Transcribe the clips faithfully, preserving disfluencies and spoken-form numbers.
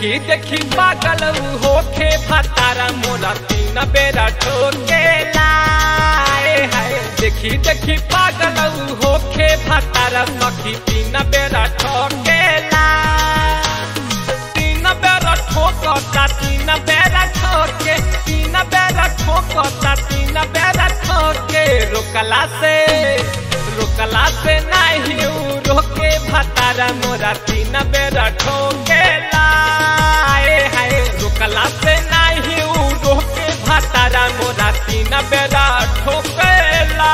देखी देखी पागल होके भतारा मोरा तीन बेरा ठोकेला हाय। देखी देखी पागल होके भतारा सखी तीन बेरा ठोकेला। तीन बेरा ठोकता तीन बेरा ठोके तीन बेरा ठोकता तीन बेरा ठोके। रोकला से रोकला से नहीं रोके भतारा मोरा तीन बेरा ठोकेला हाय। रोकला से नहीं रोके भतारा मोरा तीन बेरा ठोकेला।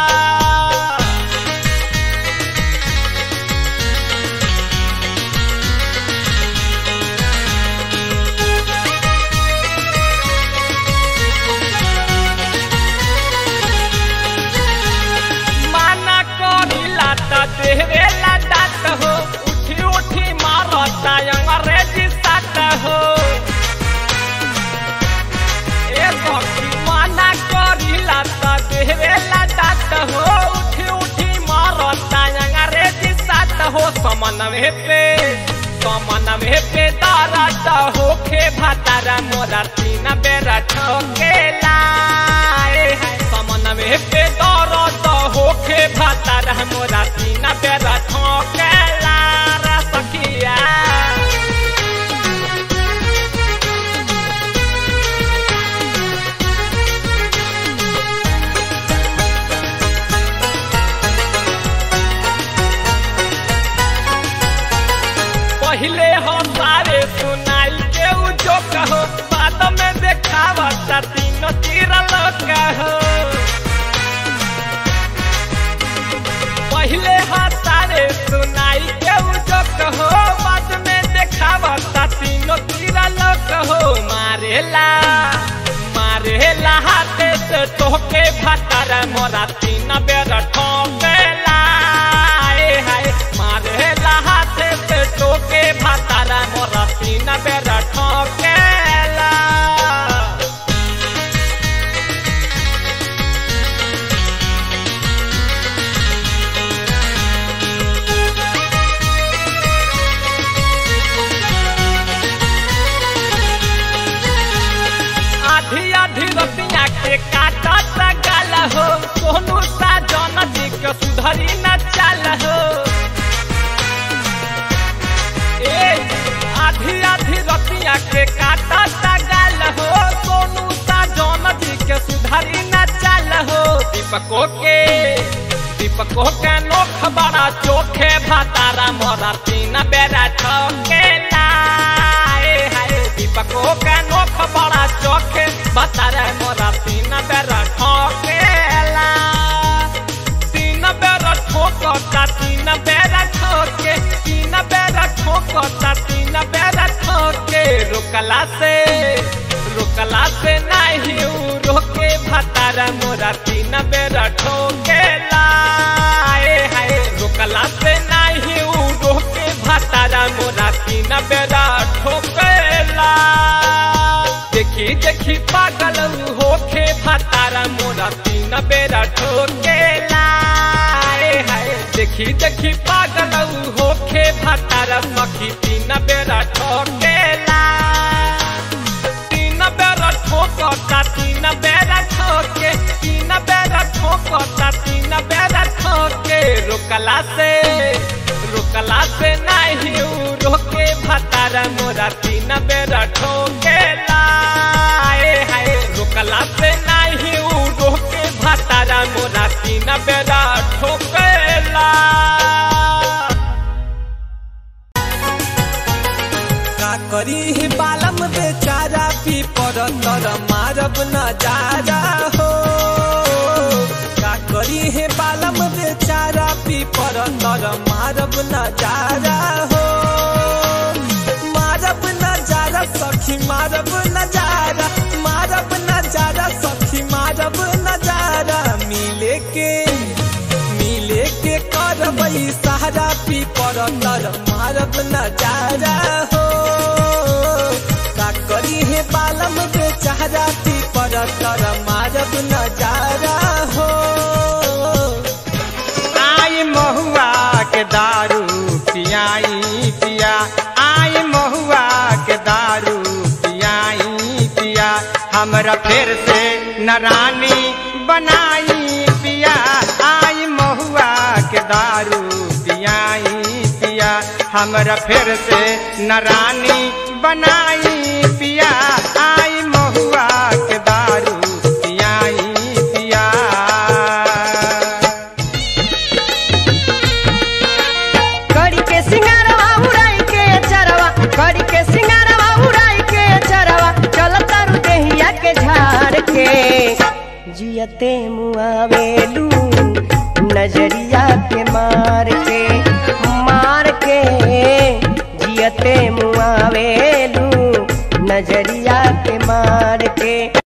देवेला डाट हो उठी उठी मारता अंग्रेजी साट हो। ए भक्ति माना करिला त देवेला डाट हो उठी उठी मारता अंग्रेजी साट हो। समनवे पे समनवे पे दाराट होके भतारा मोरा तीन बेरा ठोकेला। समनवे पे दाराट होके भतारा मोरा तीन बेरा ठोकेला रे सखिया। पहले हो सारे सुनाई के जो कहो बाद में देखावता तीनों तीर लोग हो। पहले हाथारे सुनाई के जो कहो बाद में देखावता तीनों तीरा लोग हो। मारेला मारेला हाथे से टोके भतारा मोरा तीन बेरा ठोकेला हाय। मारेला हाथे से टोके भतारा मोरा तीन बेरा ठोकेला। आधी आधी रतिया के काटा गाल हो सोनू सा जन जी के सुधरी न चाल हो। ए आधी आधी रतिया के काटा गाल हो सोनू सा जन जी के सुधरी न चाल हो। दीपको के दीपको के नोख बड़ा चोखे भतारा मोरा तीन बेरा ठोकेला हाय। दीपको के नोख बड़ा चोखे भतारा मोरा तीन बेरा ठोकेला। तीन बेरा ठोकता तीन बेरा ठोके तीन बेरा ठोकता तीन बेरा ठोके। रोकला से रोकला से नहीं रोके भतारा मोरा तीन बेरा ठोकेला हाय। रोकला से नहीं रोके भतारा मोरा तीन बेरा ठोकेला। देखी देखी पागल होके भतारा मोरा तीन बेरा ठोकेला हाय। देखी देखी पागल होके भतारा सखी तीन बेरा ठोकेला। तीन बेरा ठोकता तीन बेरा ठोके तीन बेरा ठोकता तीन बेरा ठोके। रोकला से रोकला से नहीं रोके भतारा मोरा तीन बेरा ठोकेला हाय। रोकला से नहीं रोके भतारा मोरा तीन बेरा ठोकेला। का करी ही बालम बेचारा पी पर तर मारब नजारा हो। का करी है बालम बेचारा पी पर तर मारब नजारा हो। मारब नजारा सखी मारब नजारा मारब नजारा सखी मारब नजारा। मिले के मिले के करबई सहारा पी पर तर मारब नजारा हो। का करी है बालम बेचारा पी पर तर मारब नजारा हो। आई महुआ के दारू पियाई पिया आई महुआ के हमरा फिर से नरानी बनाई पिया आई महुआ के दारू पियाई पिया हमरा फिर से नरानी बनाई पिया आई महुआ के दारू पियाई पिया। कड़ी के सिंगारवा उड़ाई के चरवा कड़ी के सिंगारवा उड़ाई के चरवा चल तारू देहिया के झाड़ के जियते मुआवेलू नजरिया के मार के मार के जियते मुआवेलू नजरिया के मार के।